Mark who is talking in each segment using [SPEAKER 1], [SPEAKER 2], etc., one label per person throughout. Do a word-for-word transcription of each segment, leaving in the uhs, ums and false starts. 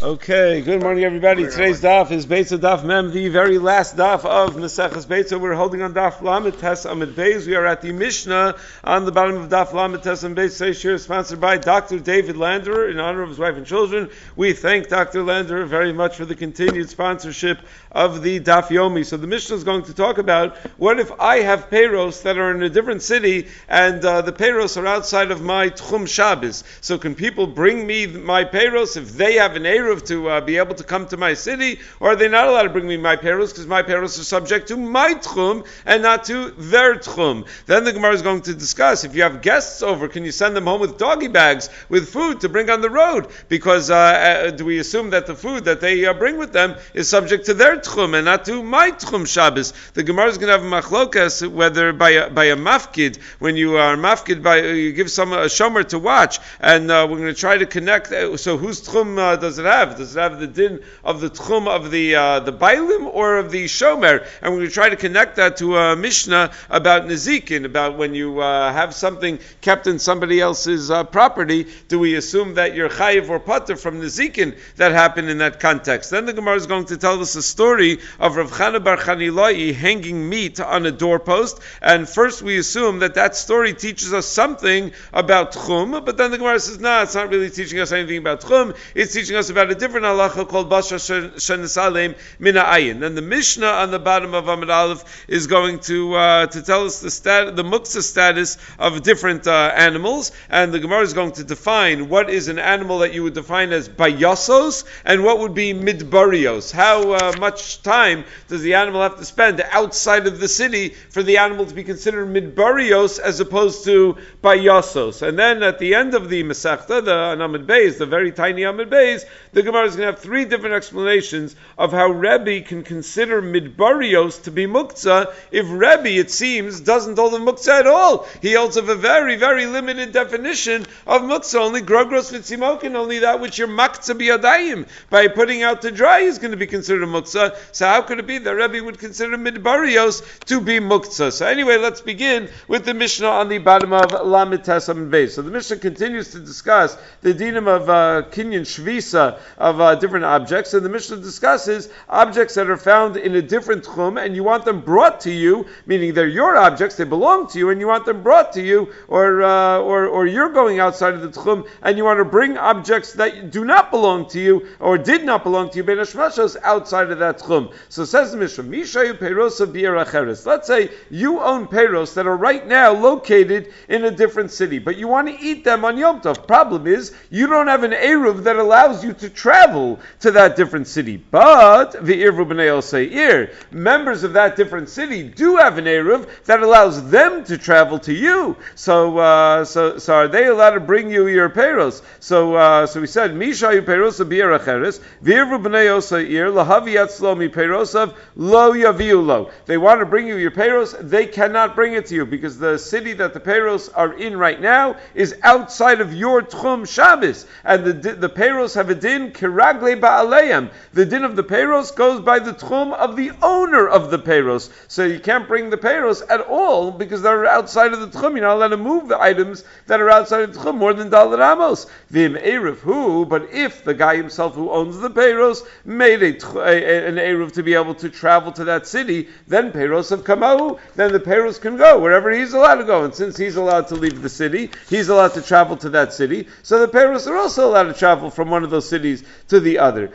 [SPEAKER 1] Okay, good morning everybody. Today's daf is Beitza Daf Mem, the very last daf of Maseches Beitza. We're holding on Daf Lamed Tes Amid Beis. We are at the Mishnah on the bottom of Daf Lamed Tes Amid Beis. Today's shir is sponsored by Doctor David Landerer in honor of his wife and children. We thank Doctor Landerer very much for the continued sponsorship of the Daf Yomi. So the Mishnah is going to talk about what if I have peiros that are in a different city and uh, the peiros are outside of my Tchum Shabbos. So can people bring me my peiros if they have an Eruv to uh, be able to come to my city, or are they not allowed to bring me my peiros because my peiros are subject to my Tchum and not to their Tchum? Then the Gemara is going to discuss, if you have guests over, can you send them home with doggy bags with food to bring on the road? Because uh, uh, do we assume that the food that they uh, bring with them is subject to their Tchum and not to my Tchum Shabbos? The Gemara is going to have a machlokas whether by a, by a mafkid, when you are mafkid, by you give some a shomer to watch, and uh, we're going to try to connect. Uh, so whose Tchum uh, does it have? Does it have the din of the tchum of the uh, the bailim or of the shomer? And we're going to try to connect that to a Mishnah about nezikin, about when you uh, have something kept in somebody else's uh, property. Do we assume that you're chayiv or pater from nezikin that happened in that context? Then the Gemara is going to tell us a story of Rav Chana bar Chanilai hanging meat on a doorpost. And first we assume that that story teaches us something about tchum, but then the Gemara says, nah, it's not really teaching us anything about tchum. It's teaching us about a different halacha called Basha Shenesalem Mina Ayin. Then the Mishnah on the bottom of Amud Aleph is going to uh, to tell us the stat, the muktzah status of different uh, animals, and the Gemara is going to define what is an animal that you would define as bayasos and what would be midbarios. How uh, much time does the animal have to spend outside of the city for the animal to be considered midbarios as opposed to bayasos? And then at the end of the Masechta, the Amud Beis, the very tiny Amud Beis, the Gemara is going to have three different explanations of how Rebbe can consider midbarios to be muktzah if Rebbe, it seems, doesn't hold of muktzah at all. He holds of a very, very limited definition of muktzah, only grogros v'tzimokin, only that which you're maktzah biyadayim, by putting out to dry is going to be considered a muktzah. So how could it be that Rebbe would consider midbarios to be muktzah? So anyway, let's begin with the Mishnah on the bottom of Lamed Tes Amud Beis. So the Mishnah continues to discuss the dinim of uh, kinyan shvisa, of uh, different objects, and the Mishnah discusses objects that are found in a different tchum, and you want them brought to you, meaning they're your objects, they belong to you, and you want them brought to you, or uh, or, or you're going outside of the tchum, and you want to bring objects that do not belong to you, or did not belong to you, ben hashmashos, outside of that tchum. So says the Mishnah, Mishayu peiros of bi'er acheres. Let's say you own peiros that are right now located in a different city, but you want to eat them on Yom Tov. Problem is, you don't have an eruv that allows you to travel to that different city. But the Irvu B'nai Oseir, members of that different city, do have an eruv that allows them to travel to you. So, uh, so, so are they allowed to bring you your peiros? So, uh, so we said, Mishayu peiros bi'er acheres, v'irvu B'nai Oseir lahavi yatzlo mi peirosav lo yaviu lo. They want to bring you your peiros, they cannot bring it to you because the city that the peiros are in right now is outside of your Tchum Shabbos, and the the peiros have a din kiragle ba'aleim. The din of the peiros goes by the tchum of the owner of the peiros. So you can't bring the peiros at all because they're outside of the tchum. You're not allowed to move the items that are outside of the tchum more than dalet amos. V'im eruv hu, but if the guy himself who owns the peiros made a, a, an eruv to be able to travel to that city, then peiros have kamahu, then the peiros can go wherever he's allowed to go. And since he's allowed to leave the city, he's allowed to travel to that city. So the peiros are also allowed to travel from one of those cities to the other.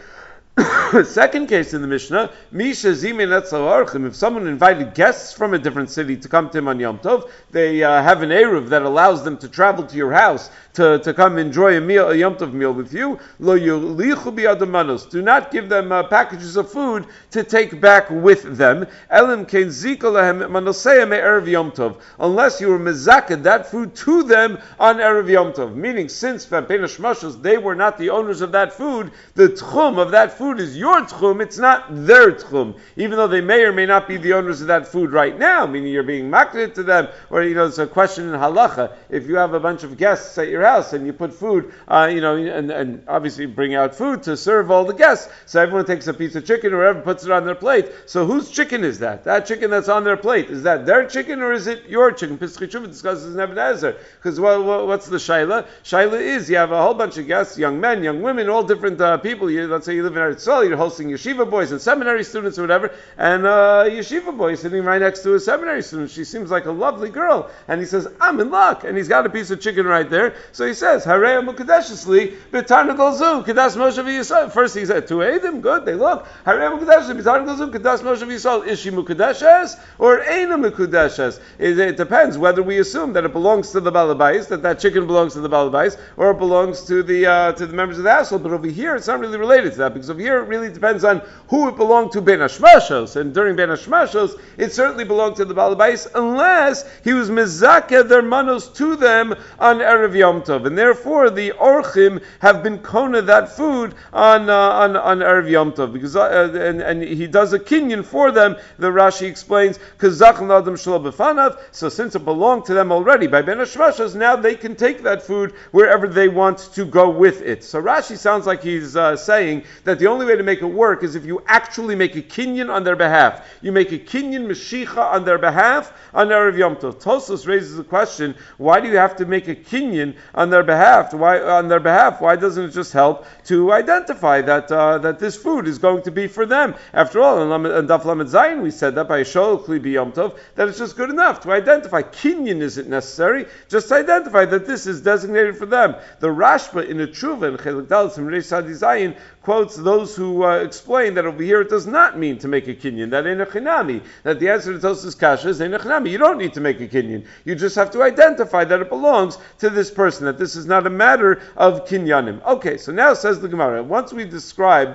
[SPEAKER 1] Second case in the Mishnah, Misha Zimin Etzal, if someone invited guests from a different city to come to him on Yom Tov, they uh, have an eruv that allows them to travel to your house to, to come enjoy a meal, a Yom Tov meal with you. Lo yulichu biyadamanos. Do not give them uh, packages of food to take back with them. Elim kein zika lehem manosei me'erev Yom Tov. Unless you were mezaked that food to them on erev Yom Tov. Meaning, since ben hashmashos they were not the owners of that food, the tchum of that food food is your tchum, it's not their tchum, even though they may or may not be the owners of that food right now, meaning you're being makrid to them, or, you know, it's a question in halacha. If you have a bunch of guests at your house and you put food, uh, you know, and, and obviously bring out food to serve all the guests, so everyone takes a piece of chicken or whoever puts it on their plate. So whose chicken is that? That chicken that's on their plate, is that their chicken or is it your chicken? Pesach Shuvah discusses Nebuchadnezzar. Because well, well, what's the shaila? Shaila is you have a whole bunch of guests, young men, young women, all different uh, people. You, let's say you live in Eretz Yisrael, you're hosting yeshiva boys and seminary students or whatever, and uh, a yeshiva boy is sitting right next to a seminary student. She seems like a lovely girl, and he says, "I'm in luck," and he's got a piece of chicken right there. So he says, "Harei mukadeshesli b'tarnagol zu kadas Moshe v'Yisrael." First he said, "To Eidim, good, they look. Harei mukadeshesli b'tarnagol zu kadas Moshe v'Yisrael." Is she mukadeshes or eina mukadeshes? It depends whether we assume that it belongs to the balabais, that that chicken belongs to the balabais, or it belongs to the uh, to the members of the household. But over here, it's not really related to that, because over here it really depends on who it belonged to Ben Hashmashos. And during Ben Hashmashos, it certainly belonged to the balabais, unless he was mezakeh their manos to them on Erev Yom Tov, and therefore the orchim have been kona that food on uh, on on Erev Yom Tov, because uh, and, and he does a kinyan for them. The Rashi explains, kazachn adam shelo b'fanav. So since it belonged to them already by Ben Hashmashos, now they can take that food wherever they want to go with it. So Rashi sounds like he's uh, saying that the only way to make it work is if you actually make a kinyan on their behalf. You make a kinyan meshicha on their behalf on Erev Yom Tov. Tosfos raises the question: why do you have to make a kinyan on their behalf? Why on their behalf? Why doesn't it just help to identify that uh, that this food is going to be for them? After all, in Daf Lamed Zayin we said that by Shol Kli B'Yom Tov, that it's just good enough to identify. Kinyan isn't necessary, just to identify that this is designated for them. The Rashba in a Tshuva in Chelik Dalet Simrei Sadi Zayin quotes those who uh, explain that over here it does not mean to make a kinyan, that in a chinami, that the answer to Tosfos Kasha is in a chinami. You don't need to make a kinyan. You just have to identify that it belongs to this person, that this is not a matter of kinyanim. Okay, so now says the Gemara, once we describe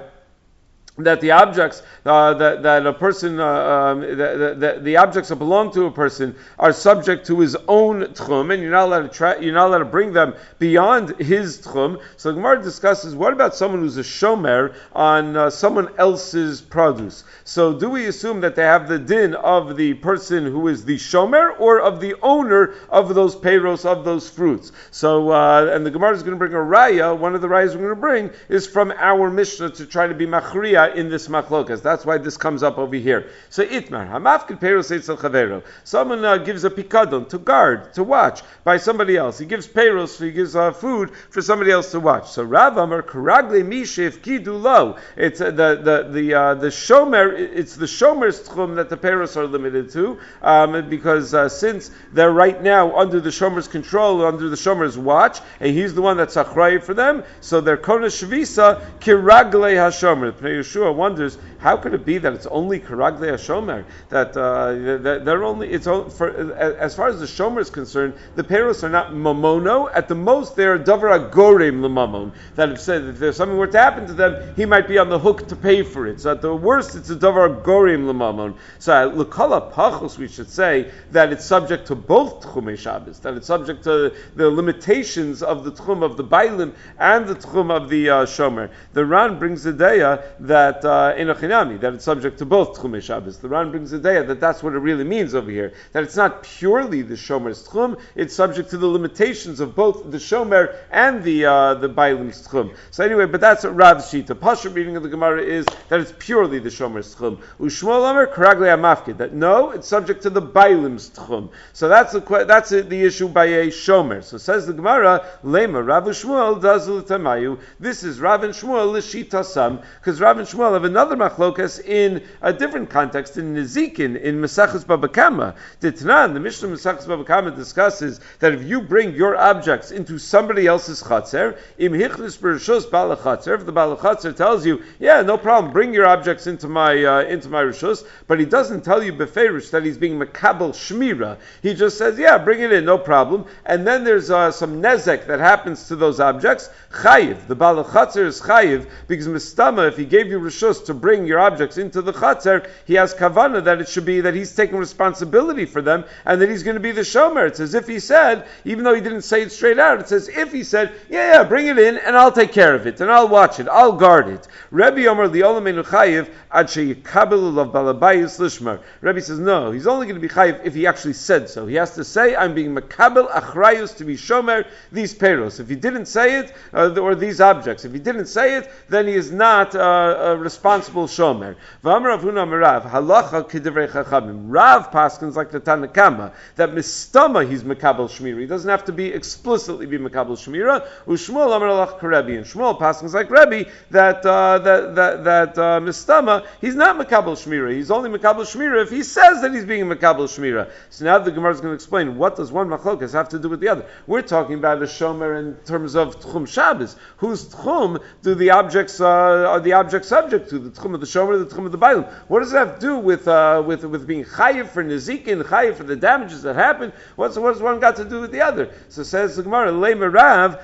[SPEAKER 1] that the objects uh, that that a person uh, um, the, the, the objects that belong to a person are subject to his own tchum, and you're not allowed to tra- you're not allowed to bring them beyond his tchum. So the Gemara discusses, what about someone who's a shomer on uh, someone else's produce? So do we assume that they have the din of the person who is the shomer, or of the owner of those peiros, of those fruits? So uh, and the Gemara is going to bring a raya. One of the rayas we're going to bring is from our Mishnah to try to be machriya in this machlokas. That's why this comes up over here. So itmar hamafkid peiros eitzel chavero. Someone uh, gives a pikadon to guard, to watch by somebody else. He gives peiros, he gives uh, food for somebody else to watch. So Rav Amar karagle mishiv kidu lo. It's uh, the the the uh, the shomer. It's the shomer's tchum that the peiros are limited to, um, because uh, since they're right now under the shomer's control, under the shomer's watch, and he's the one that's achrayim for them. So they're kona shvisa kiragle hashomer. Yeshua wonders, how could it be that it's only karagle hashomer, that uh, that they're only it's for as far as the shomer is concerned, the peiros are not mamono. At the most, they're davar agorim lemamon. That if, said, if there's something were to happen to them, he might be on the hook to pay for it. So at the worst, it's a davar agorim lemamon. So l'kala pachos, we should say that it's subject to both tchumei Shabbos, that it's subject to the limitations of the tchum of the bailim and the tchum of the uh, shomer. The Ran brings the daya that uh, in a chinami, that it's subject to both tchumei Shabbos. The Ran brings the daya that that's what it really means over here, that it's not purely the shomer's tchum, it's subject to the limitations of both the shomer and the uh, the bailim's tchum. So anyway, but that's what Rav Shita. Pasha reading of the Gemara is that it's purely the shomer's tchum. Ushmuel Amar karagle amafkid, that no, it's subject to the bailim's tchum. So that's the that's a, the issue by a shomer. So says the Gemara, Lema Rav Shmuel does l'tamayu. This is Rav and Shmuel l'shita sam, because Rav and Shmuel have another machlokas in a different context, in Nezikin, in Mesachos Baba Kama. Ditnan, the Mishnah Mesachos Baba Kama discusses that if you bring your objects into somebody else's chatzer, im hichlis b'rishos bal chatzer, if the bal chatzer tells you, yeah, no problem, bring your objects into my uh, into my rishos, but he doesn't tell you beferish that he's being makabel shmira. He just says, yeah, bring it in, no problem. And then there's uh, some nezek that happens to those objects. Chayiv, the bal chatzer is chayiv because mistama, if he gave you rishus to bring your objects into the Chatzer, he has kavanah that it should be that he's taking responsibility for them and that he's going to be the shomer. It's as if he said, even though he didn't say it straight out, it's as if he said, yeah, yeah, bring it in and I'll take care of it and I'll watch it, I'll guard it. Rebbe Omer li'olam einu chayiv ad sheyikabel ulav balabayis lishmar. Rebbe says, no, he's only going to be chayiv if he actually said so. He has to say, I'm being makabel achrayus to be shomer these peiros. If he didn't say it, uh, or these objects, if he didn't say it, then he is not uh, a responsible shomer. V'amar Rav Huna Rav halacha k'divrei chachamim. Rav paskins like the Tanna Kama that mistama he's makabel shmira. He doesn't have to be explicitly be makabel shmira. Ushmuel amar alach karebi, and Shmuel paskins like Rebbe that uh, that that that uh, mistama he's not makabel shmira. He's only makabel shmira if he says that he's being makabel shmira. So now the Gemara is going to explain what does one machlokas have to do with the other. We're talking about a shomer in terms of tchum Shabbos. Whose tchum do the objects uh, are the objects subject to? The tchum of the shomer, the tchum of the bailim. What does that have to do with uh, with with being chayiv for nezikin, chayiv for the damages that happen? What's what does one got to do with the other? So says the Gemara, leimer Rav.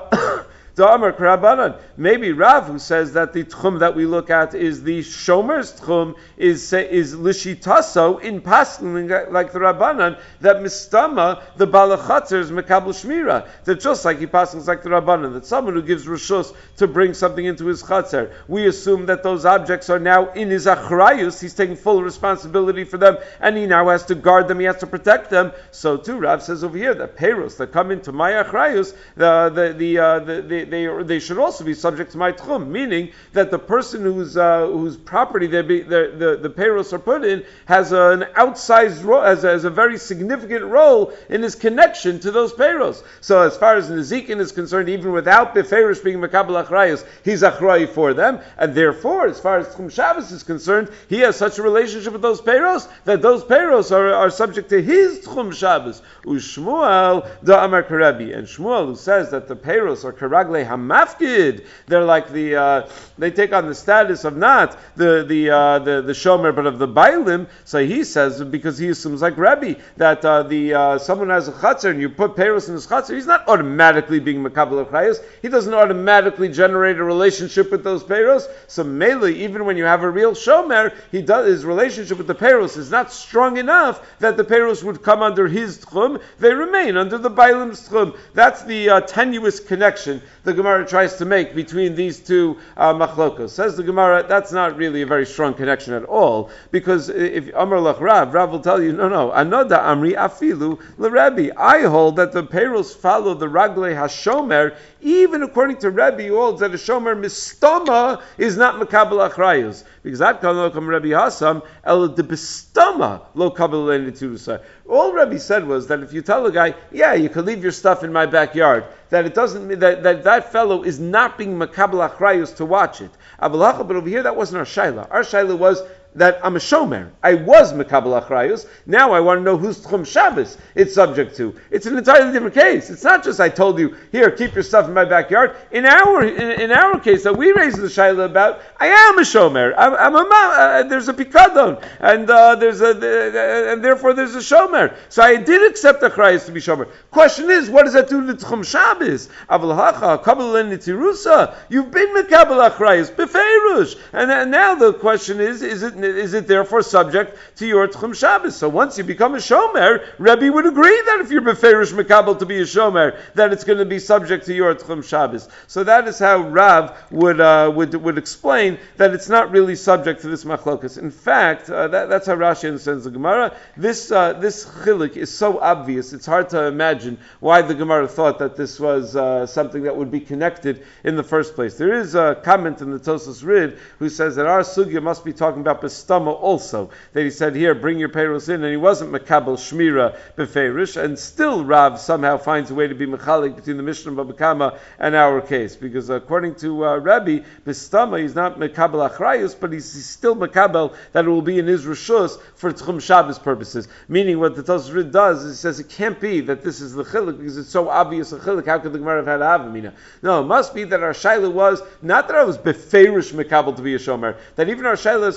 [SPEAKER 1] Maybe Rav, who says that the tchum that we look at is the shomer's tchum, is is lishitaso in paskin like the Rabbanan that mistama the balachatzer is mekabel shmira. That just like he passes like the Rabbanan, that someone who gives rishus to bring something into his chatzer, we assume that those objects are now in his achrayus. He's taking full responsibility for them, and he now has to guard them. He has to protect them. So too, Rav says over here that peiros that come into my achrayus, the the the, uh, the, the They, they should also be subject to my tchum, meaning that the person whose uh, whose property they be, the the peiros are put in has an outsized role, has, has a very significant role in his connection to those peiros. So as far as nezikin is concerned, even without the peiros being makabel achrayus, he's achrayus for them, and therefore, as far as tchum Shabbos is concerned, he has such a relationship with those peiros that those peiros are, are subject to his tchum Shabbos. Ushmuel da Amar Karebi, and Shmuel who says that the peiros are karagle hamafkid. They're like the uh, they take on the status of not the the uh, the, the shomer but of the bailim. So he says because he assumes like Rebbe that uh, the uh, someone has a chatzar and you put peiros in his chatzar, he's not automatically being makabel achrayus. He doesn't automatically generate a relationship with those peiros. So mainly, even when you have a real shomer, he does his relationship with the peiros is not strong enough that the peiros would come under his tchum. They remain under the bailim's tchum. That's the uh, tenuous connection the Gemara tries to make between these two uh, machlokos. Says the Gemara, that's not really a very strong connection at all, because if Amar Lach Rav, Rav will tell you, no, no, Anoda Amri Afilu LeRebbe. I hold that the peiros follow the Ragle HaShomer, even according to Rebbe, who holds that a Shomer Mistoma is not Makabel Achrayus, because that can lo come Rebbe Hasam, El de Bistoma lo Kabel Lenitusa. All Rebbe said was that if you tell a guy, yeah, you can leave your stuff in my backyard, that it doesn't mean that that, that fellow is not being makabel achrayus to watch it. But over here, that wasn't our shaila. Our shaila was that I'm a shomer. I was makabel achrayus. Now I want to know whose tchum Shabbos it's subject to. It's an entirely different case. It's not just I told you, here, keep your stuff in my backyard. In our in, in our case that we raised the shaila about, I am a shomer. I'm, I'm a uh, there's a pikadon, and uh, there's a uh, and therefore there's a shomer. So I did accept achrayus to be shomer. Question is, what does that do to the tchum Shabbos? Aval hacha kabel nitirusa. You've been makabel achrayus befeirush, and, and now the question is, is it Is it therefore subject to your Tchum Shabbos? So once you become a Shomer, Rebbe would agree that if you're Beferish Mekabel to be a Shomer, that it's going to be subject to your Tchum Shabbos. So that is how Rav would uh, would would explain that it's not really subject to this Machlokas. In fact, uh, that, that's how Rashi understands the Gemara. This uh, this Chilik is so obvious, it's hard to imagine why the Gemara thought that this was uh, something that would be connected in the first place. There is a comment in the Tosas Rid who says that our Sugya must be talking about Stama also, that he said here, bring your peiros in, and he wasn't Makabel Shmira Beferish, and still Rav somehow finds a way to be Mechalik between the Mishnah of Baba Kama and our case, because according to uh, Rebbe, Bistama, he's not Makabel Achrayus, but he's, he's still Makabel that it will be in his Rishus for Tchum Shabbos purposes. Meaning what the Tosfos Rid does is it says it can't be that this is the Chilik, because it's so obvious a Chilik, how could the Gemara have had Avamina? No, it must be that our Shaila was, not that I was Beferish Makabel to be a Shomer, that even our Shaila as far as Tchum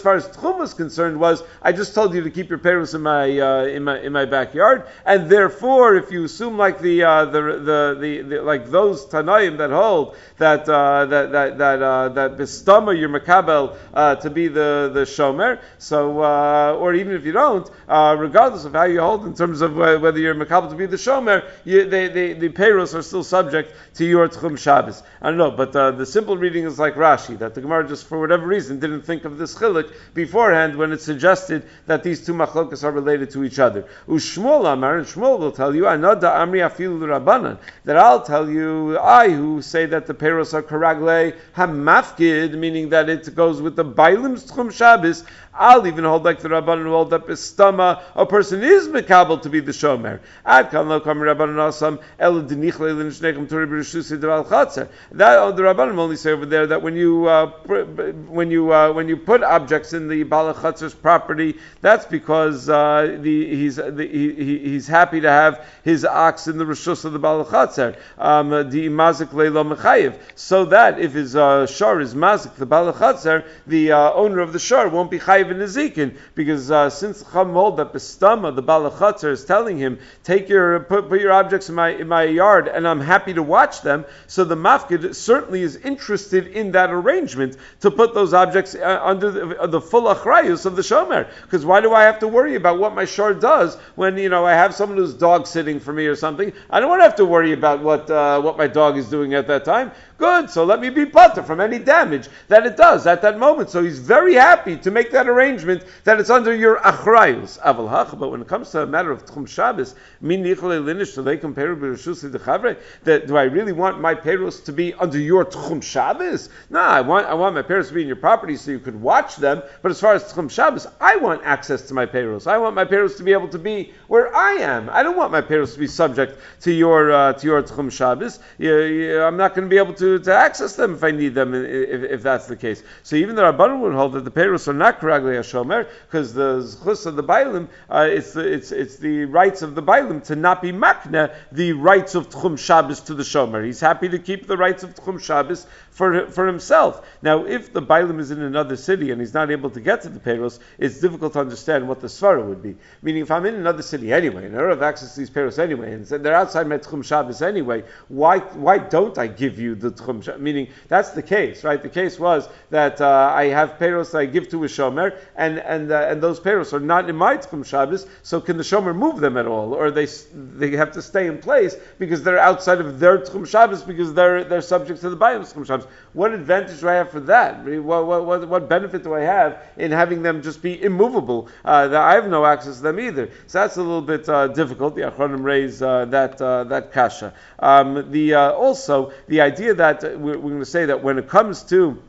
[SPEAKER 1] Chum was concerned was, I just told you to keep your Peros in my uh, in my in my backyard, and therefore, if you assume like the uh, the, the, the the like those Tanaim that hold that uh, that that that uh, that Bistama your Makabel uh, to be the the Shomer, so uh, or even if you don't, uh, regardless of how you hold in terms of whether you're Makabel to be the Shomer, you, they, they, the Peros are still subject to your Tchum Shabbos. I don't know, but uh, the simple reading is like Rashi, that the Gemara just for whatever reason didn't think of this chiluk beforehand when it suggested that these two machlokas are related to each other. Ushmuel Amar, and Shmuel will tell you, Anoda Amri Afilu Rabbanan, that I'll tell you, I who say that the Peros are Karagle Hamafkid, meaning that it goes with the Bailim's Tchum Shabbos, I'll even hold like the Rabbanan who hold up his stomach, a person is mekabel to be the shomer. Ad kan lo kam Rabbanan asam el denichle l'nishnechem tori b'rishusi deval chatzer. That the Rabbanan only say over there that when you uh, when you uh, when you put objects in the bala chatzer's property, that's because uh, the he's the, he, he's happy to have his ox in the rishus of the bala chatzer. Um, the mazik leilo mechayev, so that if his uh, shar is mazik the bala chatzer, the uh, owner of the shar won't be chayev in Nezikin, because uh, since Chum hold that Bestama, the Balachatzer, is telling him, take your put, put your objects in my in my yard, and I'm happy to watch them. So the Mafkid certainly is interested in that arrangement to put those objects uh, under the, uh, the full achrayus of the Shomer. Because why do I have to worry about what my shar does when you know I have someone who's dog sitting for me or something? I don't want to have to worry about what uh, what my dog is doing at that time. Good, so let me be patur from any damage that it does at that moment. So he's very happy to make that arrangement that it's under your achrayus. Aval hach, but when it comes to a matter of Tchum Shabbos, min nichle linish, so they compare b'rishusi dechavre, that do I really want my peros to be under your Tchum Shabbos? No, I want I want my peros to be in your property so you could watch them. But as far as Tchum Shabbos, I want access to my peros. I want my peros to be able to be where I am. I don't want my peros to be subject to your uh, to your Tchum Shabbos. You, you, I'm not going to be able to. To access them if I need them, if, if that's the case. So even the Rabbanan would hold that the Peros are not Karaglei HaShomer, because the Zchus of the Bailim, uh, it's, the, it's, it's the rights of the Bailim to not be Makna, the rights of Tchum Shabbos to the Shomer. He's happy to keep the rights of Tchum Shabbos for, for himself. Now, if the Bailim is in another city and he's not able to get to the Peros, it's difficult to understand what the Svara would be. Meaning, if I'm in another city anyway, and I don't have access to these Peros anyway, and they're outside my Tchum Shabbos anyway, why, why don't I give you the Tchum Shabbos? Meaning, that's the case, right? The case was that uh, I have Peros that I give to a Shomer, and and uh, and those Peros are not in my Tchum Shabbos, so can the Shomer move them at all? Or they they have to stay in place because they're outside of their Tchum Shabbos because they're they're subject to the Bailim's Tchum Shabbos. What advantage do I have for that? What, what, what, what benefit do I have in having them just be immovable? Uh, that I have no access to them either. So that's a little bit uh, difficult. The Achronim raise uh, that uh, that kasha. Um, the uh, also the idea that we're, we're going to say that when it comes to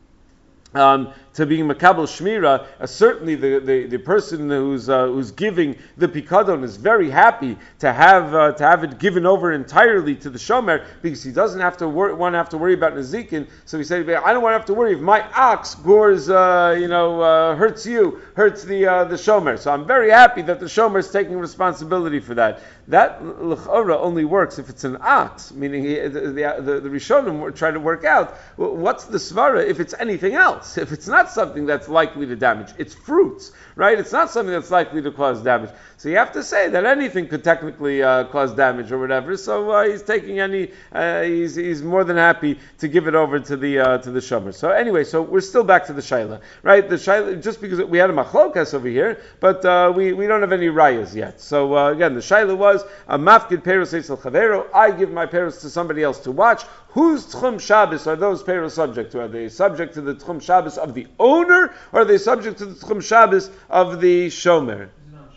[SPEAKER 1] um, to being Makabel Shmira, uh, certainly the, the, the person who's uh, who's giving the Pikadon is very happy to have uh, to have it given over entirely to the Shomer, because he doesn't have to wor- want to have to worry about Nezikin. So he said, I don't want to have to worry if my ox gores, uh, you know, uh, hurts you, hurts the uh, the Shomer. So I'm very happy that the Shomer is taking responsibility for that. That l'chora only works if it's an ox, meaning he, the, the, the, the Rishonim were trying to work out well, what's the svara if it's anything else. If it's not something that's likely to damage, it's fruits, right? It's not something that's likely to cause damage. So you have to say that anything could technically uh, cause damage or whatever. So uh, he's taking any, uh, he's he's more than happy to give it over to the uh, to the shomer. So anyway, so we're still back to the shaila, right? The shaila, just because we had a machlokas over here, but uh, we we don't have any rayas yet. So uh, again, the shaila was a mafkid peros eisel chavero. I give my peros to somebody else to watch. Whose Tchum Shabbos are those peros subject to? Are they subject to the Tchum Shabbos of the owner, or are they subject to the Tchum Shabbos of the shomer?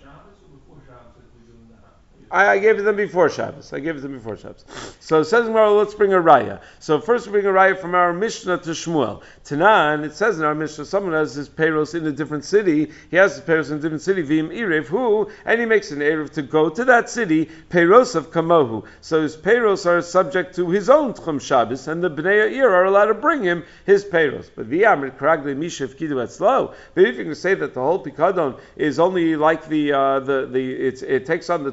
[SPEAKER 1] I, I gave it them before Shabbos. I gave it them before Shabbos. So it says in our, let's bring a raya. So first we bring a raya from our Mishnah to Shmuel. Tanan, it says in our Mishnah, someone has his peros in a different city. He has his peros in a different city, v'im irev, who, and he makes an erev to go to that city, peros of kamohu. So his peros are subject to his own Tchum Shabbos, and the Bnei Ha'ir are allowed to bring him his peros. But v'yamrit karagle mishav kidu etzlo. But if you can say that the whole pikadon is only like the, uh, the, the, it's, it takes on the Tchum status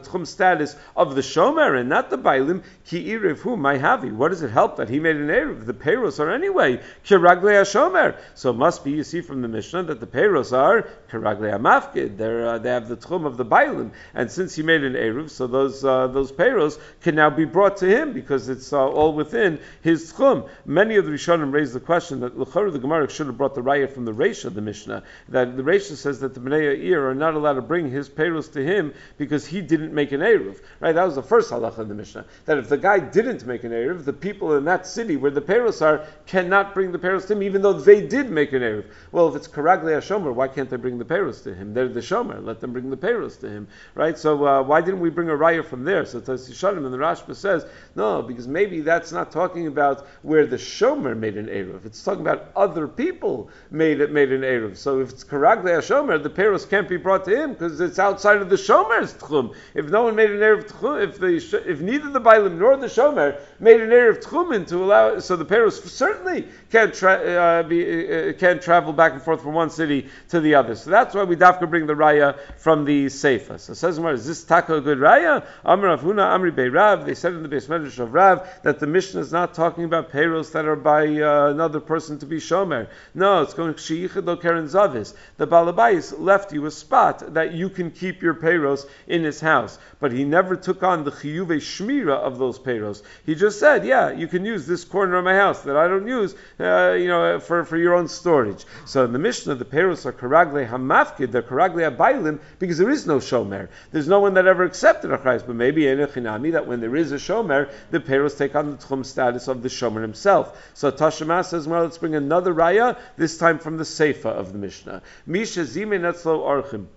[SPEAKER 1] status of the shomer and not the bailim. Ki iriv hu my havi. What does it help that he made an eruv? The peiros are anyway kiraglei hashomer. So it must be, you see from the Mishnah, that the peiros are kiraglei hamafkid. They're uh, they have the tchum of the bailim, and since he made an eruv, so those uh, those peiros can now be brought to him because it's uh, all within his tchum. Many of the Rishonim raise the question that l'chorah the Gemara should have brought the raya from the Reisha of the Mishnah, that the Reisha says that the Bnei Yair are not allowed to bring his peiros to him because he didn't make an eruv. Right? That was the first halacha in the Mishnah. That if the guy didn't make an eruv, the people in that city where the peiros are cannot bring the peiros to him, even though they did make an eruv. Well, if it's karaglei hashomer, why can't they bring the peiros to him? They're the shomer. Let them bring the peiros to him. Right? So uh, why didn't we bring a raya from there? So Tos Yeshanim and the Rashba says no, because maybe that's not talking about where the shomer made an eruv. It's talking about other people made it made an eruv. So if it's karaglei hashomer, the peiros can't be brought to him because it's outside of the shomer's tchum. If no one made an eruv tchum, if the if neither the bailim nor the shomer made an eruv tchumin to allow, so the peiros certainly can't tra- uh, be uh, can't travel back and forth from one city to the other. So that's why we dafka bring the raya from the seifa. So it says, is this taka a good raya? Amar Rav Huna, Amri Bei Rav. They said in the Beis Medrash of Rav that the Mishnah is not talking about peiros that are by uh, another person to be shomer. No, it's going sheyichad lo keren zavis. The balabais left you a spot that you can keep your peiros in his house, but he never took on the chiyuvei shmira of those peiros. He just said, yeah, you can use this corner of my house that I don't use, uh, you know, for, for your own storage. So in the Mishnah, the peiros are karaglei hamafkid, they're karaglei habaylim, because there is no shomer. There's no one that ever accepted a chayes, but maybe in a chinami that when there is a shomer, the peiros take on the tchum status of the shomer himself. So Tashema says, well, let's bring another raya, this time from the seifa of the Mishnah. Misha zime netzlo archim.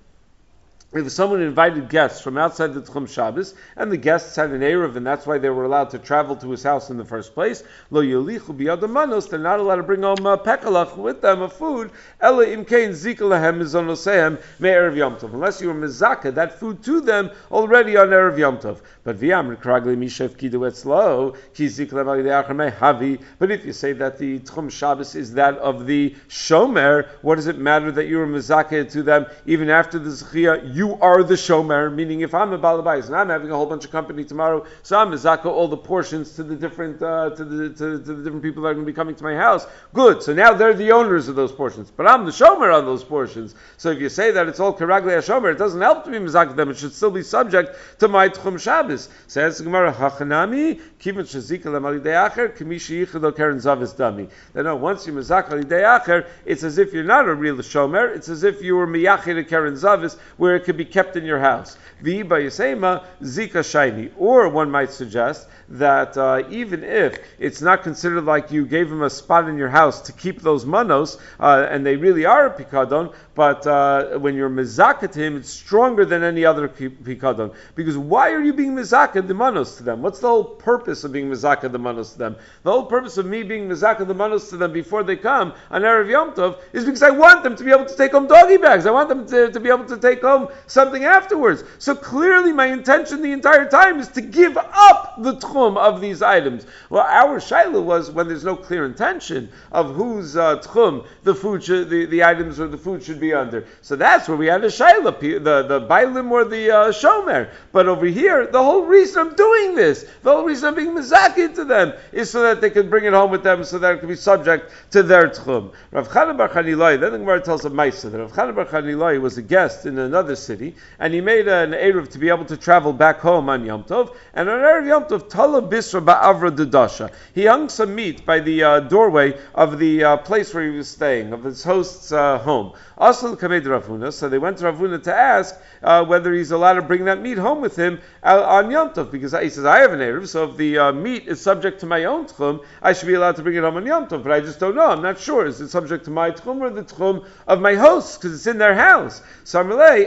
[SPEAKER 1] If someone invited guests from outside the Tchum Shabbos, and the guests had an Eruv, and that's why they were allowed to travel to his house in the first place, lo yolichu biyad manos, they're not allowed to bring home a pekalach with them, a food, ela imkein zika lahem mizonosehem me'erev Yom Tov, unless you were mezaka that food to them already on Erev Yom Tov. But v'yam rekragli mishev kidu etzlo, ki zika lahem alidei havi. But if you say that the Tchum Shabbos is that of the Shomer, what does it matter that you were mezaka to them even after the Zechiyah? You are the shomer, meaning if I'm a balabais and I'm having a whole bunch of company tomorrow, so I'm mezaka all the portions to the different uh, to the to, to the different people that are going to be coming to my house. Good. So now they're the owners of those portions, but I'm the shomer on those portions. So if you say that it's all karaglei hashomer, it doesn't help to be mezaka them. It should still be subject to my tchum Shabbos. Says the Gemara, hachanami kiven shazika lemalidei acher k'mishi yichado keren zavis dami. Then no, once you mezaka lidei acher, it's as if you're not a real shomer. It's as if you were miyachid a keren zavis, where it could be kept in your house. V'iba yisema zika shiny. Or one might suggest that uh, even if it's not considered like you gave him a spot in your house to keep those manos, uh, and they really are a pikadon, but uh, when you're mezaka to him, it's stronger than any other pikadon. Because why are you being mezaka the manos to them? What's the whole purpose of being mezaka the manos to them? The whole purpose of me being mezaka the manos to them before they come on Erev Yom Tov is because I want them to be able to take home doggy bags. I want them to, to be able to take home something afterwards. So clearly my intention the entire time is to give up the tchum of these items. Well, our shaila was when there's no clear intention of whose uh, tchum the food should, the, the items or the food should be under. So that's where we had a shaila, the, the bailim or the uh, shomer. But over here, the whole reason I'm doing this, the whole reason I'm being mezakid to them is so that they can bring it home with them so that it can be subject to their tchum. Rav Chana bar Chanilai, then the Gemara tells a Maisa that Rav Chana bar Chanilai was a guest in another city, and he made an Eruv to be able to travel back home on Yom Tov, and on Erev Yom Tov, Tala Bisra Ba'avra Dudasha. He hung some meat by the uh, doorway of the uh, place where he was staying, of his host's uh, home. Asal Kamed Rav Huna, so they went to Rav Huna to ask uh, whether he's allowed to bring that meat home with him uh, on Yom Tov, because he says, I have an Eruv, so if the uh, meat is subject to my own tchum, I should be allowed to bring it home on Yom Tov, but I just don't know, I'm not sure, is it subject to my tchum or the tchum of my host, because it's in their house. So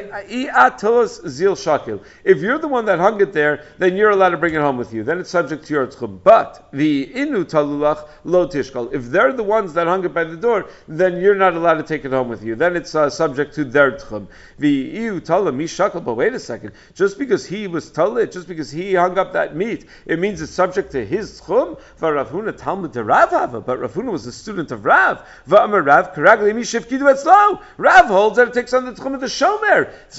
[SPEAKER 1] if you're the one that hung it there, then you're allowed to bring it home with you. Then it's subject to your tchum. But the inu talulach lo tishkal. If they're the ones that hung it by the door, then you're not allowed to take it home with you. Then it's uh, subject to their tchum. The iu talah mishakal. But wait a second. Just because he was talit, just because he hung up that meat, it means it's subject to his tchum. For Rav Huna Talmud to Rav Hava, but Rav Huna was a student of Rav. Va'amar Rav karagli mishiv kidu etzlo. Rav holds that it takes on the tchum of the shomer. It's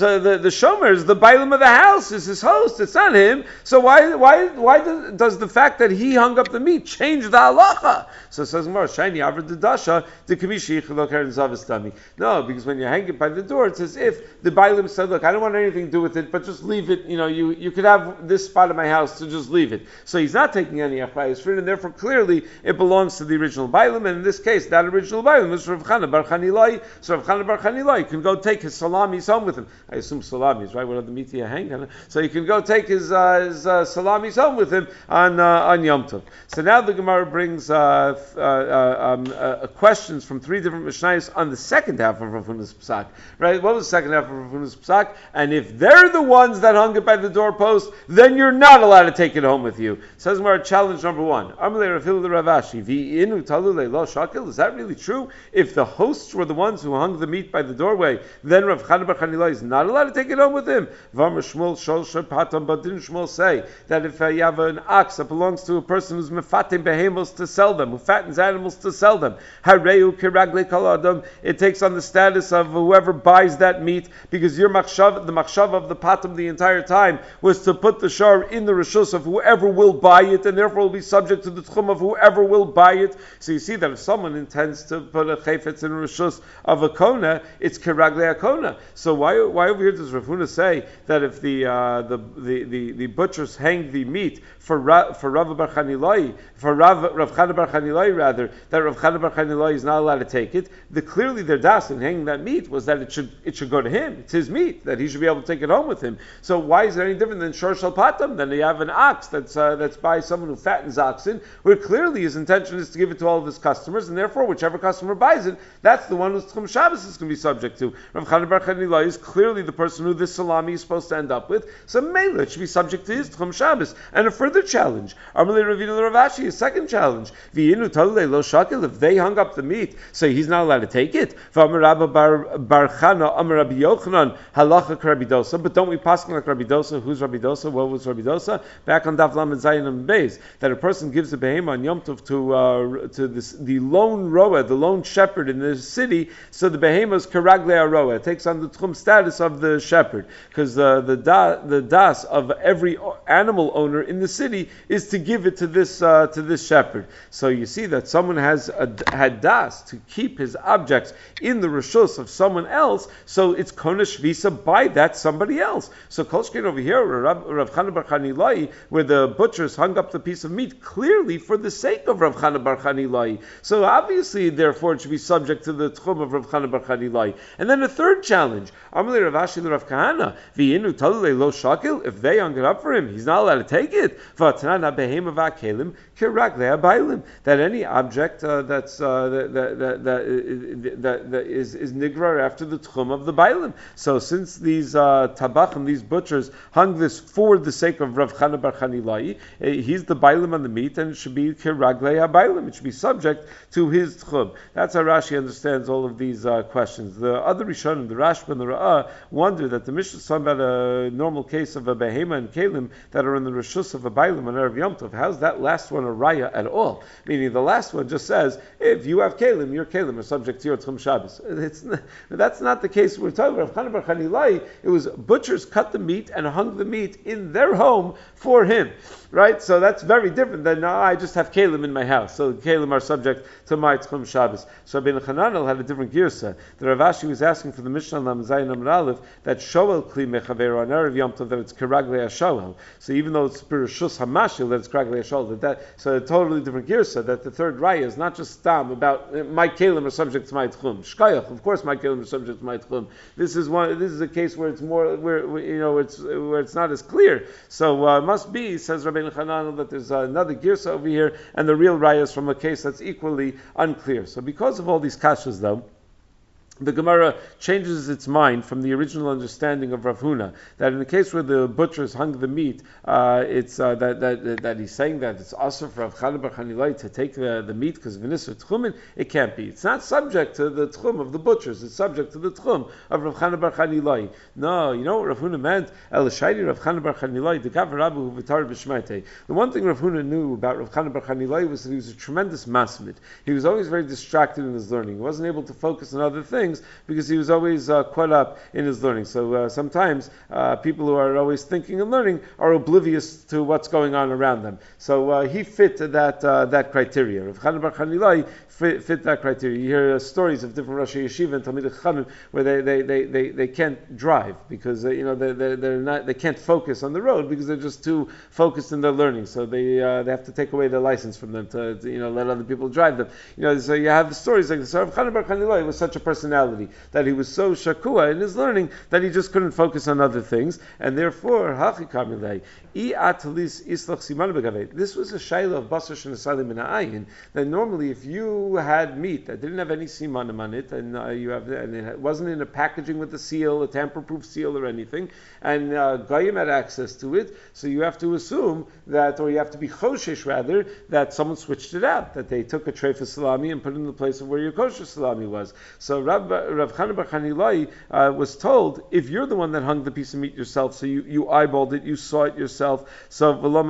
[SPEAKER 1] So the, the shomer is the bailam of the house, is his host. It's not him. So why why why does, does the fact that he hung up the meat change the halacha? So it says more shiny avra dedasha the kamishi chilokar zavistami. No, because when you hang it by the door, it's as if the bailam said, "Look, I don't want anything to do with it, but just leave it. You know, you, you could have this spot of my house, so just leave it." So he's not taking any achrayus for it, and therefore clearly it belongs to the original bailam. And in this case, that original bailam was Rav Chana bar Chanilai. So Rav Chana bar Chanilai can go take his salamis home with him. I assume salamis, right? What other meat do you hang on? So he can go take his, uh, his uh, salamis home with him on uh, on Yom Tov. So now the Gemara brings uh, uh, uh, um, uh, questions from three different Mishnayos on the second half of Rav Huna's psak. Right? What was the second half of Rav Huna's psak? And if they're the ones that hung it by the doorpost, then you're not allowed to take it home with you. Says Gemara, challenge number one. Amalei Rav Hillel Ravashi, v'inu talulei lo shakil. Is that really true? If the hosts were the ones who hung the meat by the doorway, then Rav Chana bar Chanilai is not allowed to take it home with him. V'amar Shmuel shol shepatam, but didn't Shmuel say that if uh, you have an ox that belongs to a person who's mefatim behemos to sell them, who fattens animals to sell them, hareu kiragle kol adam, it takes on the status of whoever buys that meat, because your machshav, the machshav of the patam the entire time was to put the shar in the rishus of whoever will buy it, and therefore will be subject to the tchum of whoever will buy it. So you see that if someone intends to put a chayfetz in a rishus of a kona, it's kiragle a kona. So why why over here does Rav Huna say that if the uh, the, the, the the butchers hang the meat for Ra, for Rav bar Chanilai, for Rav Rav Chana bar Chanilai rather, that Rav Chana bar Chanilai is not allowed to take it? The clearly their das in hanging that meat was that it should it should go to him. It's his meat, that he should be able to take it home with him. So why is it any different than shor shel patam? Then you have an ox that's uh, that's by someone who fattens oxen, where clearly his intention is to give it to all of his customers, and therefore whichever customer buys it, that's the one whose tchum Shabbos is going to be subject to. Rav Chana bar Chanilai is clearly the person who this salami is supposed to end up with, so mela it should be subject to his tchum Shabbos. And a further challenge, Amalei Ravina Ravashi, a second challenge, v'inu talulei lo shakil, if they hung up the meat, so he's not allowed to take it. V'amar Rabba bar bar Chana, Amar Rabbi Yochanan, halacha Rabbi Dosa. But don't we pass like Rabbi Dosa? Who's Rabbi Dosa? What was Rabbi Dosa? Back on Daf Lamed Zayin and Beis, that a person gives a behema on Yom Tov to uh, to this, the lone roa, the lone shepherd in the city. So the behema is karagle aroa. It takes on the tchum status of the shepherd, because uh, the da, the das of every animal owner in the city is to give it to this uh, to this shepherd. So you see that someone has a, had das to keep his objects in the rishus of someone else, so it's kona shvisa by that somebody else. So kolshkin over here, Rav, Rav Chana bar Chanilai, where the butchers hung up the piece of meat clearly for the sake of Rav Chana bar Chanilai. So obviously, therefore, it should be subject to the tchum of Rav Chana bar Chanilai. And then a third challenge, Amalei Rav Ashi Rav Kahana, v'inu talulei lo shakil, if they hung it up for him, he's not allowed to take it. V'atana behema v'akelim kiragle abailim, that any object uh, that's uh, that that that, that, that, that is is nigrar after the tchum of the bailim. So since these uh, tabachim, these butchers, hung this for the sake of Rav Chana bar Chanilai, he's the bailim on the meat, and it should be kiragle abailim. It should be subject to his tchum. That's how Rashi understands all of these uh, questions. The other Rishonim, the Rashba and the Ra'ah, wonder that the Mishnah is talking about a normal case of a behema and kalim that are in the rishus of a bailim on Erev Yom Tov. How's that last one a raya at all? Meaning the last one just says, if you have kalim, your kalim are subject to your tchum Shabbos. It's not, that's not the case we're talking about. Rav Chana bar Chanilai, it was butchers cut the meat and hung the meat in their home for him. Right? So that's very different than, no, I just have kalim in my house. So kalim are subject to my tchum Shabbos. So Ben Chananel had a different girsa. The Rav Ashi was asking for the Mishnah Lam Zayin Amar Aleph that shoel kli mechaver on Erev Yom Tov, that it's karagle hashoel. So even though it's spirituous hamashil, that it's karagle hashoel, that that so a totally different girsa, that the third raya is not just stam about uh, my kalim are subject to my tchum. Shkayach, of course, my kalim are subject to my tchum. This is one. This is a case where it's more where you know it's where it's not as clear. So uh, must be, says Rabbeinu Chananel, that there's uh, another girsa over here, and the real raya is from a case that's equally unclear. So because of all these kashas, though, the Gemara changes its mind from the original understanding of Rav Huna, that in the case where the butchers hung the meat, uh, it's uh, that, that that he's saying that it's also for Rav Chana bar Chanilai to take the, the meat because v'nisur tchumin. It can't be. It's not subject to the tchum of the butchers. It's subject to the tchum of Rav Chana bar Chanilai. No, you know what Rav Huna meant? El Shaidi Rav Chana bar Chanilai dekav Rabbu v'tar b'shmeitei. The one thing Rav Huna knew about Rav Chana bar Chanilai was that he was a tremendous masmid. He was always very distracted in his learning. He wasn't able to focus on other things. things because he was always uh, caught up in his learning. So uh, sometimes uh, people who are always thinking and learning are oblivious to what's going on around them. So uh, he fit that uh, that criteria. Rav Chanan bar Chanilai fit, fit that criteria. You hear uh, stories of different Rosh Yeshiva and Talmidei Chachamim where they, they, they, they, they can't drive because uh, you know they they they're not they can't focus on the road because they're just too focused in their learning. So they uh, they have to take away their license from them to, to you know let other people drive them. You know, so you have the stories like this. Rav Chanan bar Chanilai was such a personality that he was so shakua in his learning that he just couldn't focus on other things, and therefore hachi kamilei I atlis islach siman begavet. This was a shayla of basar shenesalim min ha'ayin. That normally, if you had meat that didn't have any simanim on it, and uh, you have, and it wasn't in a packaging with a seal, a tamper-proof seal or anything, and uh, goyim had access to it, so you have to assume that, or you have to be choshesh rather, that someone switched it out, that they took a tray for salami and put it in the place of where your kosher salami was. So Rav, Rav Chanan bar Chanilai uh, was told, if you're the one that hung the piece of meat yourself, so you, you eyeballed it, you saw it yourself, so v'lo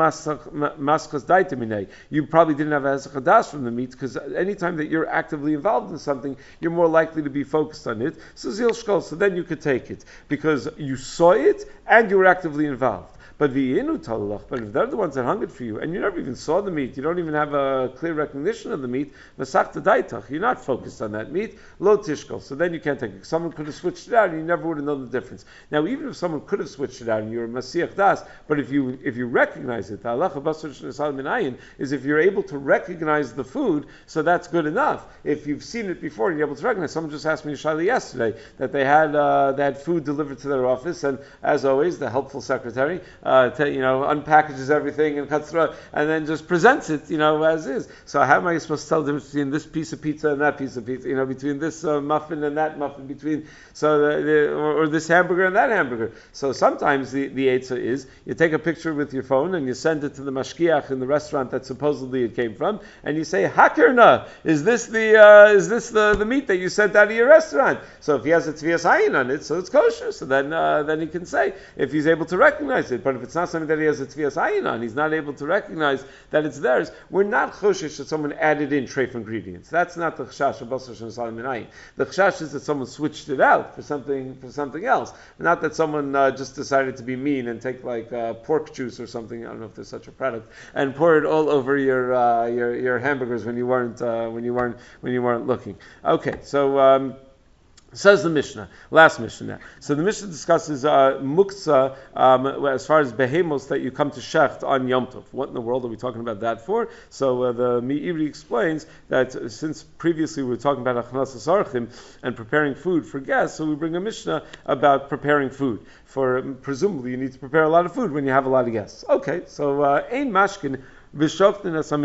[SPEAKER 1] maskas daitaminei, you probably didn't have a hadas from the meat, because anytime that you're actively involved in something, you're more likely to be focused on it. So zil shkol, so then you could take it, because you saw it and you were actively involved. But v'yinu talach, but if they're the ones that hung it for you, and you never even saw the meat, you don't even have a clear recognition of the meat, v'sachta daitach, you're not focused on that meat, lo tishkol, so then you can't take it. Someone could have switched it out, and you never would have known the difference. Now, even if someone could have switched it out, and you're a masiach das, but if you if you recognize it, the halacha basar shenesal min ayin is if you're able to recognize the food, so that's good enough. If you've seen it before and you're able to recognize, someone just asked me Shali yesterday that they had uh, they had food delivered to their office, and as always, the helpful secretary. Uh, to, you know, unpackages everything and cuts through, and then just presents it, you know, as is. So how am I supposed to tell the difference between this piece of pizza and that piece of pizza? You know, between this uh, muffin and that muffin, between so the, the, or, or this hamburger and that hamburger. So sometimes the the eitzah is you take a picture with your phone and you send it to the mashkiach in the restaurant that supposedly it came from, and you say, "Hakerna, is this the uh, is this the, the meat that you sent out of your restaurant?" So if he has a tvias ayin on it, so it's kosher. So then uh, then he can say if he's able to recognize it. But if it's not something that he has a tvias ayin on, he's not able to recognize that it's theirs. We're not choshesh that someone added in treif ingredients. That's not the chashash of basar shenesal min ayin. The chashash is that someone switched it out for something for something else. Not that someone uh, just decided to be mean and take like uh, pork juice or something. I don't know if there's such a product, and pour it all over your uh, your your hamburgers when you weren't uh, when you weren't when you weren't looking. Okay, so. Um, Says the Mishnah, last Mishnah now. So the Mishnah discusses uh, muktzah um, as far as behemos that you come to shecht on Yom Tov. What in the world are we talking about that for? So uh, the Meiri explains that since previously we were talking about achnas asarchim and preparing food for guests, so we bring a Mishnah about preparing food. For um, presumably you need to prepare a lot of food when you have a lot of guests. Okay, so ein mashkin. You're not allowed to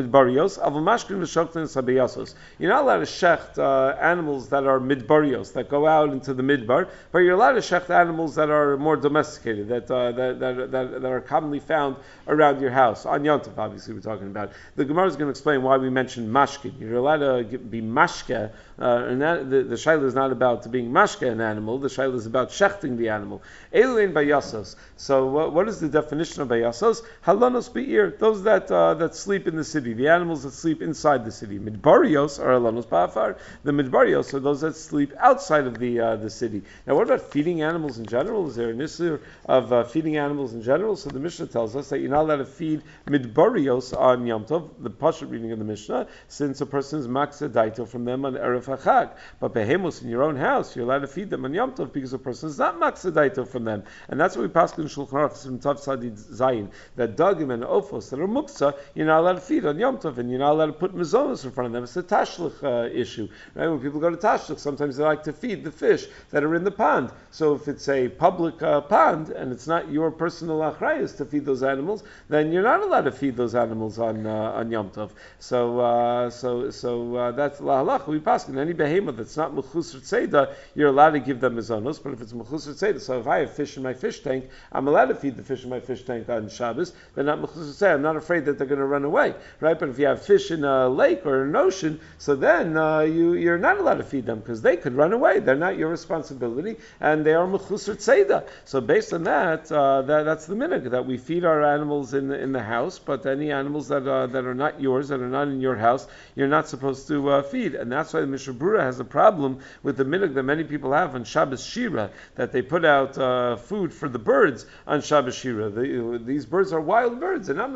[SPEAKER 1] shecht uh, animals that are midbarios, that go out into the midbar, but you're allowed to shecht animals that are more domesticated, that, uh, that, that, that, that are commonly found around your house. On Yom Tov, obviously, we're talking about. The Gemara is going to explain why we mentioned mashkin. You're allowed to get, be mashke, uh, and that, the, the shayla is not about being mashke an animal, the shayla is about shechting the animal. Eilein bayasos. So what, what is the definition of bayasos? Halanos be'ir, those that uh, that sleep in the city, the animals that sleep inside the city. Midbarios are alanos ba'afar. The midbarios are those that sleep outside of the uh, the city. Now, what about feeding animals in general? Is there an issue of uh, feeding animals in general? So the Mishnah tells us that you're not allowed to feed midbarios on Yom Tov, the pashut reading of the Mishnah, since a person is maksa daito from them on Erev HaChag. But behemos in your own house, you're allowed to feed them on Yom Tov because a person is not maksa daito from them. And that's what we pass in Shulchan Aruch from Tav Sadid Zayin, that dagim and ofos that are muksa, you're not allowed to feed on Yom Tov, and you're not allowed to put mazonos in front of them. It's a tashlich uh, issue, right? When people go to tashlich, sometimes they like to feed the fish that are in the pond. So if it's a public uh, pond and it's not your personal achrayus to feed those animals, then you're not allowed to feed those animals on uh, on Yom Tov. So uh, so so uh, that's la halacha. We pass in any behema that's not mechusar tzeda, you're allowed to give them mazonos. But if it's mechusar tzeda, so if I have fish in my fish tank, I'm allowed to feed the fish in my fish tank on Shabbos. They're not mechusar tzeda. I'm not afraid that they're going going to run away, right? But if you have fish in a lake or an ocean, so then uh, you, you're not allowed to feed them because they could run away. They're not your responsibility, and they are mechusar tzeda. So based on that, uh, that that's the minhag, that we feed our animals in the, in the house, but any animals that uh, that are not yours, that are not in your house, you're not supposed to uh, feed. And that's why the Mishnah Berurah has a problem with the minhag that many people have on Shabbos Shira, that they put out uh, food for the birds on Shabbos Shira. The, these birds are wild birds, and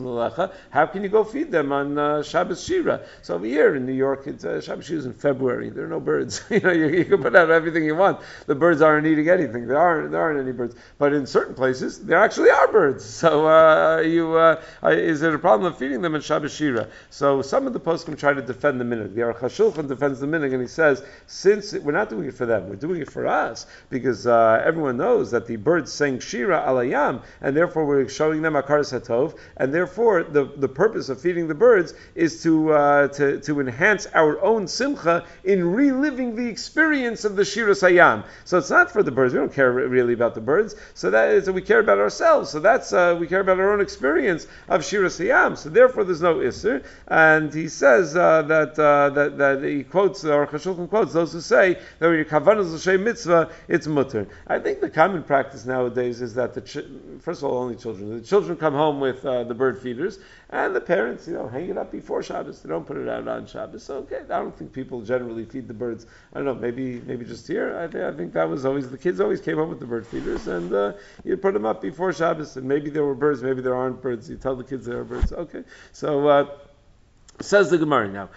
[SPEAKER 1] how can you go feed them on uh, Shabbos Shira? So over here in New York, it's, uh, Shabbos Shira is in February. There are no birds. you know, you, you can put out everything you want. The birds aren't eating anything. There aren't there aren't any birds. But in certain places, there actually are birds. So uh, you uh, is it a problem of feeding them on Shabbos Shira? So some of the poskim try to defend the minhag. The Aruch HaShulchan defends the minhag, and he says, since we're not doing it for them, we're doing it for us, because uh, everyone knows that the birds sang Shira alayam, and therefore we're showing them Akaras HaTov, and therefore the, the purpose of feeding the birds is to, uh, to to enhance our own simcha in reliving the experience of the Shira Sayam. So it's not for the birds. We don't care really about the birds. So that is, we care about ourselves. So that's uh, we care about our own experience of Shira Sayam. So therefore, there's no isser. And he says uh, that, uh, that that he quotes, or Chashulchan quotes those who say that when your kavanah is l'shem mitzvah, it's mutter. I think the common practice nowadays is that the ch- first of all, only children. The children come home with uh, the bird feeders, and the parents, you know, hang it up before Shabbos. They don't put it out on Shabbos. So, okay, I don't think people generally feed the birds. I don't know, maybe maybe just here. I, th- I think that was always, the kids always came home with the bird feeders, and uh, you put them up before Shabbos, and maybe there were birds, maybe there aren't birds. You tell the kids there are birds. Okay, so... Uh, Says the Gemara now.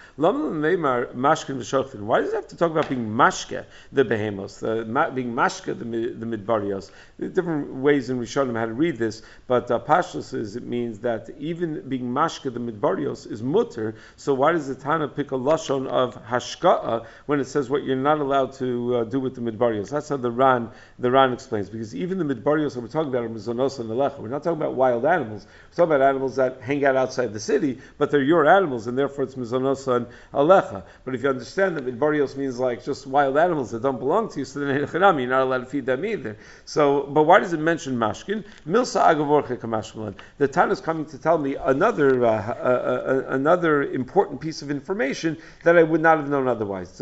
[SPEAKER 1] Why does it have to talk about being mashke the behemos, the, ma, being mashke the, the midbarios? There are different ways in Rishonim how to read this, but uh, Pashtus is it means that even being mashke the midbarios is mutter. So why does the Tana pick a lashon of hashka'a when it says what you're not allowed to uh, do with the midbarios? That's how the Ran the Ran explains, because even the midbarios that we're talking about are mizonos and alecha. We're not talking about wild animals. We're talking about animals that hang out outside the city, but they're your animals, and therefore it's mizonosa and alecha. But if you understand that midbarios means like just wild animals that don't belong to you, so then you're not allowed to feed them either. So, but why does it mention mashkin? Milsa agavorche kamashkin. The Tana is coming to tell me another uh, uh, uh, another important piece of information that I would not have known otherwise.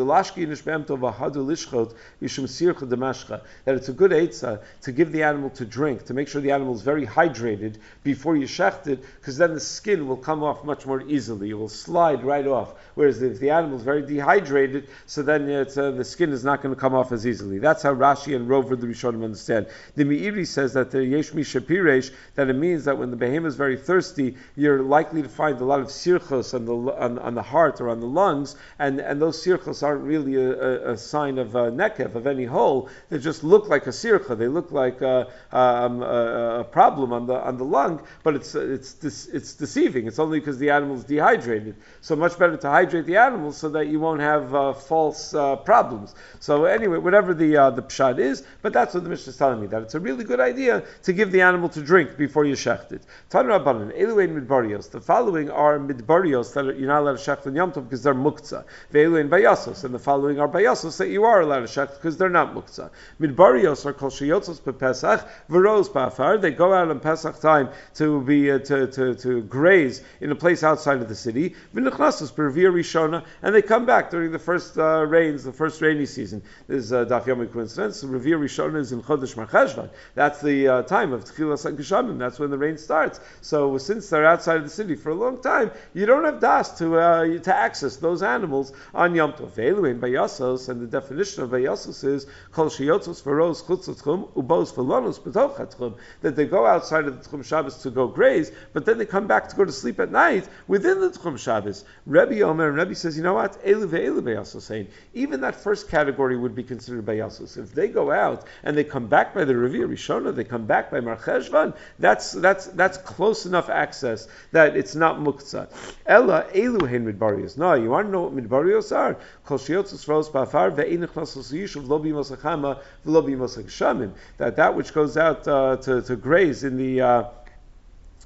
[SPEAKER 1] That it's a good eitzah to give the animal to drink, to make sure the animal is very hydrated before you shecht it, because then the skin will come off much more easily. It will slide right off. Whereas if the animal is very dehydrated, so then it's, uh, the skin is not going to come off as easily. That's how Rashi and Rover the Rishonim understand. The Meiri says that the Yesh Mi Shapiresh, that it means that when the behemoth is very thirsty, you're likely to find a lot of sirchos on the on, on the heart or on the lungs, and, and those sirchos aren't really a, a, a sign of a nekev, of any hole. They just look like a sircha. They look like a, um, a, a problem on the on the lung, but it's it's it's deceiving. It's only because the animal is dehydrated. So much better to hydrate the animals so that you won't have uh, false uh, problems. So anyway, whatever the uh, the pshat is, but that's what the Mishnah is telling me, that it's a really good idea to give the animal to drink before you shecht it. Tanu Rabbanan, Eluein midbarios. The following are midbarios that you're not allowed to shecht on Yom Tov because they're muktzah. Ve'eluein bayasos, and the following are bayasos that you are allowed to shecht because they're not muktzah. Midbarios are kol sheyotzos bepesach v'ros ba'afar. They go out on Pesach time to be uh, to, to to graze in a place outside of the city. V'nechnasos b'revia rishona, and they come back during the first uh, rains, the first rainy season. This is a daf yomi coincidence. Revia rishona is in Chodesh Mar Cheshvan. That's the uh, time of Tchilas HaGeshamim. That's when the rain starts. So since they're outside of the city for a long time, you don't have das to uh, to access those animals on Yom Tov. Ve'eluin bayasos, and the definition of bayasos is kol sheyotzos v'ros chutz l'tchum ubos v'lonos b'toch ha'tchum, that they go outside of the Tchum Shabbos to go graze, but then they come back to go to sleep at night within the Tchum Shabbos. Rebbe Omer, and Rebbe says, you know what? Elu ve'elu bayasos, saying even that first category would be considered bayasos. If they go out and they come back by the Revia Rishona, they come back by Mar Cheshvan, that's that's that's close enough access that it's not muktzah. Ella elu hein midbarios. No, you want to know what midbarios are? Kol sheyotzos v'ros ba'afar ve'ein nechnasos yishuv lo b'yimos hachama v'lo b'yimos hageshamim. That that which goes out uh, to to graze in the uh,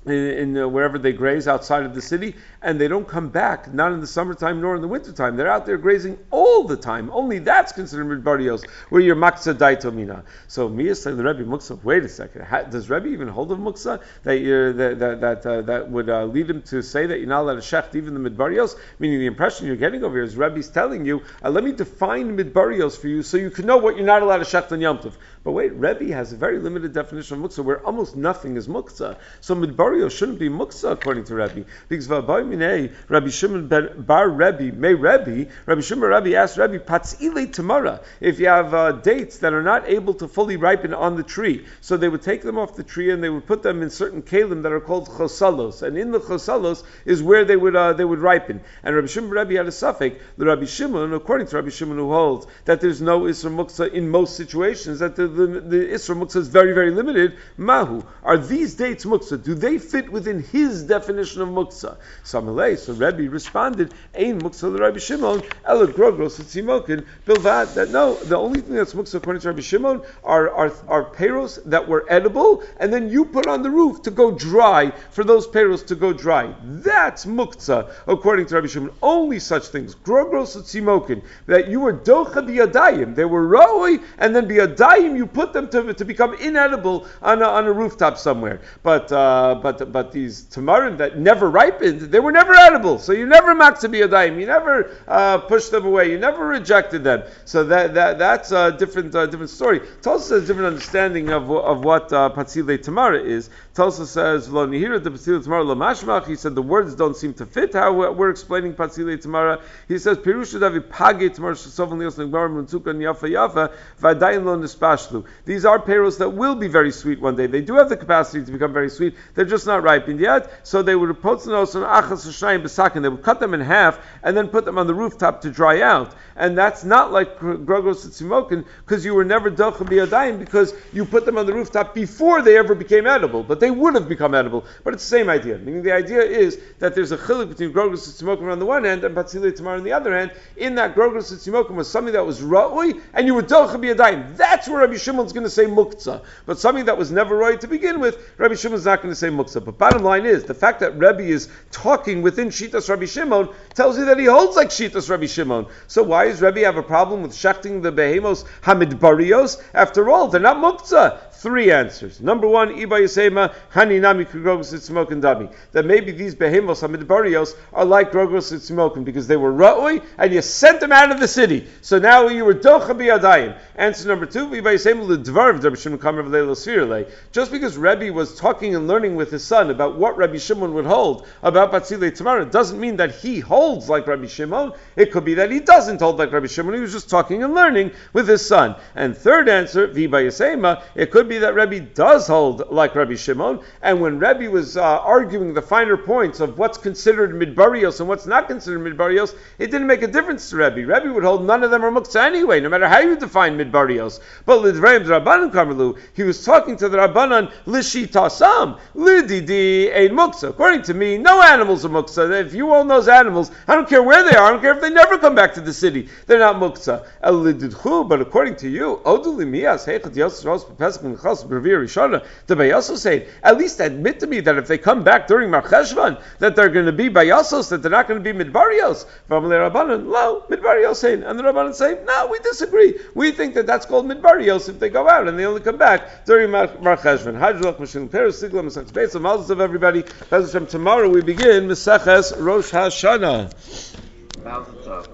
[SPEAKER 1] in, in uh, wherever they graze outside of the city, and they don't come back, not in the summertime nor in the wintertime. They're out there grazing all the time. Only that's considered midbarios, where you're maksa daitomina. So Mia said the Rebbe muksa. Wait a second. How, does Rebbe even hold of muksa that you're, that that that, uh, that would uh, lead him to say that you're not allowed to shecht even the midbarios? Meaning the impression you're getting over here is Rebbe's telling you, uh, let me define midbarios for you so you can know what you're not allowed to shecht on Yom Tov. But wait, Rebbe has a very limited definition of muksa, where almost nothing is muksa. So midbarios shouldn't be muksa according to Rebbe, because V'abai minei Rabbi Shimon bar Rebbe may Rebbe Rabbi Shimon Rebbe asked Rebbe patzile tamara, if you have uh, dates that are not able to fully ripen on the tree, so they would take them off the tree and they would put them in certain kalim that are called chosalos, and in the chosalos is where they would uh, they would ripen. And Rabbi Shimon Rebbe had a suffix, the Rabbi Shimon, according to Rabbi Shimon, who holds that there's no isra muksa in most situations, that the, the, the isra muksa is very very limited. Mahu, are these dates muksa? Do they fit within his definition of muksa? Samalei, so Rebbe responded, Ein muksa Rabbi Shimon, ela grogros etzimokin bilvad, that no, the only thing that's muksa according to Rabbi Shimon are, are, are peros that were edible, and then you put on the roof to go dry, for those peros to go dry. That's muksa according to Rabbi Shimon. Only such things, grogros etzimokin, that you were docha biyadayim, they were roi, and then biyadayim you put them to, to become inedible on a, on a rooftop somewhere. But uh, but but these tamarim that never ripened, they were never edible. So you never maksa biyadayim, you never uh, pushed them away, you never rejected them. So that, that that's a different uh, different story. Tulsa has a different understanding of of what uh, patzile tamara is. Tulsa says lo nihira de patzile tamara lo mashmach. He said the words don't seem to fit how we're explaining patzile tamara. He says pirusha davi page tamara shesovan lios negmar muntuka yafa yafa vadayin lo nispashlu. These are peros that will be very sweet one day. They do have the capacity to become very sweet. They're just not ripened yet. So they would approach the nose and achas shnayim besakin. They would cut them in half and then put them on the rooftop to dry out. And that's not like grogos etzimokin, because you were never docha biyadayim, because you put them on the rooftop before they ever became edible. But they would have become edible. But it's the same idea. Meaning the idea is that there's a chiluk between grogos etzimokin on the one hand and patzilei tamar on the other hand. In that grogos etzimokin was something that was ra'ui and you were docha biyadayim. That's where Rabbi Shimon's going to say muktzah. But something that was never ra'ui to begin with, Rabbi Shimon's not going to say muktzah. But bottom line is, the fact that Rebbe is talking within Shitas Rabbi Shimon tells you that he holds like Shitas Rabbi Shimon. So why does Rebbe have a problem with shechting the behemos hamidbarios? After all, they're not muktzah. Three answers. Number one, Iba Yisema, Hani Nami Grogos Itzmokin Dami. That maybe these behemos hamidbarios are like Grogos Itzmokin because they were ra'ui and you sent them out of the city. So now you were docha biyadayim. Answer number two, Iba Yisema l'dvar of Rabbi Shimon Kamer v'leilo sfirle. Just because Rebbe was talking and learning with his son about what Rabbi Shimon would hold about Patzilei Tamara doesn't mean that he holds like Rabbi Shimon. It could be that he doesn't hold like Rabbi Shimon. He was just talking and learning with his son. And third answer, Iba Yisema, it could be that Rebbe does hold like Rabbi Shimon, and when Rebbe was uh, arguing the finer points of what's considered midbarios and what's not considered midbarios, it didn't make a difference to Rebbe. Rebbe would hold none of them are muktzah anyway, no matter how you define midbarios. But l'dvarim Rabbanan Kamerlu, he was talking to the Rabbanan l'shitasam l'didi ein muktzah. According to me, no animals are muktzah. If you own those animals, I don't care where they are. I don't care if they never come back to the city. They're not muktzah. El l'didchu, but according to you, odu limias heichat yosros b'pesach minchas b'revir rishona. The Bayasos say, at least admit to me that if they come back during Mar Cheshvan, that they're going to be Bayasos, that they're not going to be midbarios. From the Rabbanan, lo midbarios saying, and the Rabbanan say, no, we disagree. We think that that's called midbarios if they go out and they only come back during Mar Cheshvan. Hajlach Mashin Peres Sigla Masach Beis Malzus of everybody. Tomorrow we begin Meseches Rosh Hashanah.